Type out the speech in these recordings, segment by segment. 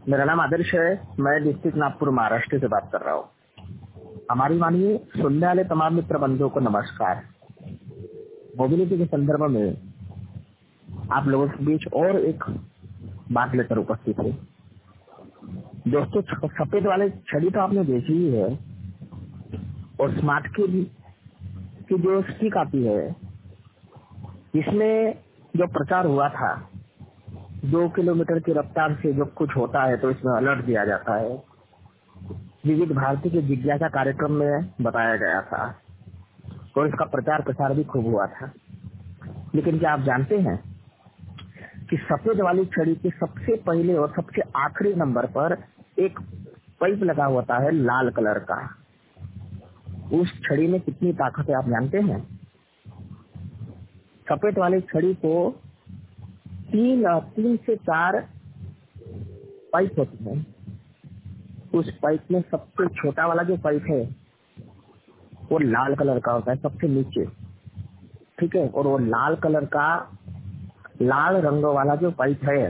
मेरा नाम आदर्श है। मैं डिस्ट्रिक्ट नागपुर महाराष्ट्र से बात कर रहा हूँ। हमारी मानिए सुनने वाले तमाम मित्र बंधुओं को नमस्कार। मोबिलिटी के संदर्भ में आप लोगों के बीच और एक बात लेकर उपस्थित है। दोस्तों, सफेद वाले छड़ी तो आपने देखी ही है और स्मार्ट की जो स्टिक आती है, इसमें जो प्रचार हुआ था 2 किलोमीटर की रफ्तार से जो कुछ होता है तो इसमें अलर्ट दिया जाता है, विविध भारती के जिज्ञासा कार्यक्रम में बताया गया था और इसका प्रचार प्रसार भी खूब हुआ था। लेकिन क्या आप जानते हैं कि सफेद वाली छड़ी के सबसे पहले और सबसे आखिरी नंबर पर एक पाइप लगा होता है लाल कलर का। उस छड़ी में कितनी ताकत है आप जानते हैं? सफेद वाली छड़ी को 3 से 4 पाइप होते हैं। उस पाइप में सबसे छोटा वाला जो पाइप है वो लाल कलर का होता है, सबसे नीचे, ठीक है। और वो लाल कलर का लाल रंग वाला जो पाइप है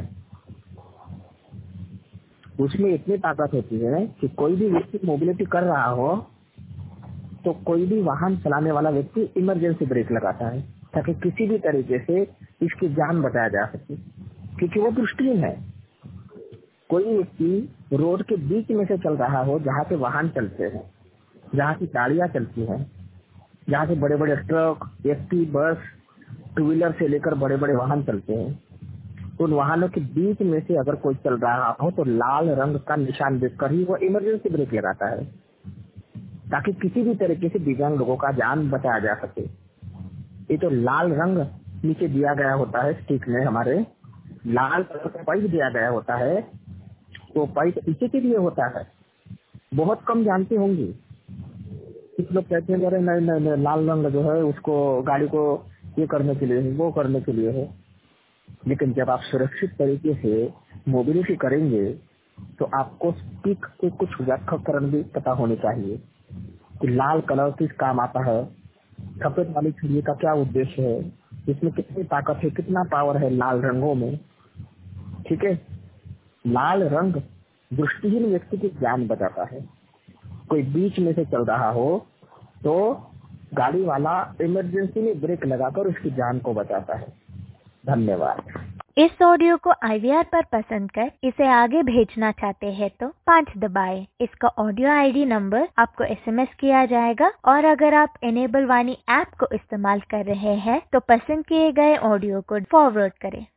उसमें इतनी ताकत होती है कि कोई भी व्यक्ति मोबिलिटी कर रहा हो तो कोई भी वाहन चलाने वाला व्यक्ति इमरजेंसी ब्रेक लगाता है ताकि किसी भी तरीके से इसकी जान बचाया जा सके, क्योंकि वो दृष्टिहीन है। कोई व्यक्ति रोड के बीच में से चल रहा हो जहाँ से वाहन चलते हैं, जहाँ की गाड़ियां चलती हैं, जहाँ से बड़े बड़े truck, ST, bus, two wheeler से लेकर बड़े बड़े वाहन चलते हैं, उन वाहनों के बीच में से अगर कोई चल रहा हो तो लाल रंग का निशान देखकर ही वो इमरजेंसी ब्रेक लगाता है ताकि किसी भी तरीके से दिव्यांग लोगों का जान बचाया जा सके। ये तो लाल रंग नीचे दिया गया होता है स्टिक में, हमारे लाल कलर का पाइप दिया गया होता है। वो पाइप इसी के लिए होता है, बहुत कम जानते होंगे। कुछ लोग कहते हैं अरे नहीं, लाल रंग जो है उसको गाड़ी को ये करने के लिए है, वो करने के लिए है। लेकिन जब आप सुरक्षित तरीके से मोबिलिटी करेंगे तो आपको स्टिक के कुछ व्याख्याकरण भी पता होने चाहिए कि लाल कलर किस काम आता है, सफेद वाली छड़ी का क्या उद्देश्य है, इसमें कितनी ताकत है, कितना पावर है लाल रंगों में, ठीक है। लाल रंग दृष्टिहीन व्यक्ति की जान बचाता है। कोई बीच में से चल रहा हो तो गाड़ी वाला इमरजेंसी में ब्रेक लगाकर उसकी जान को बचाता है। धन्यवाद। इस ऑडियो को IVR पर पसंद कर इसे आगे भेजना चाहते हैं तो 5 दबाएं। इसका ऑडियो ID नंबर आपको SMS किया जाएगा और अगर आप इनेबल वाणी ऐप को इस्तेमाल कर रहे हैं तो पसंद किए गए ऑडियो को फॉरवर्ड करें।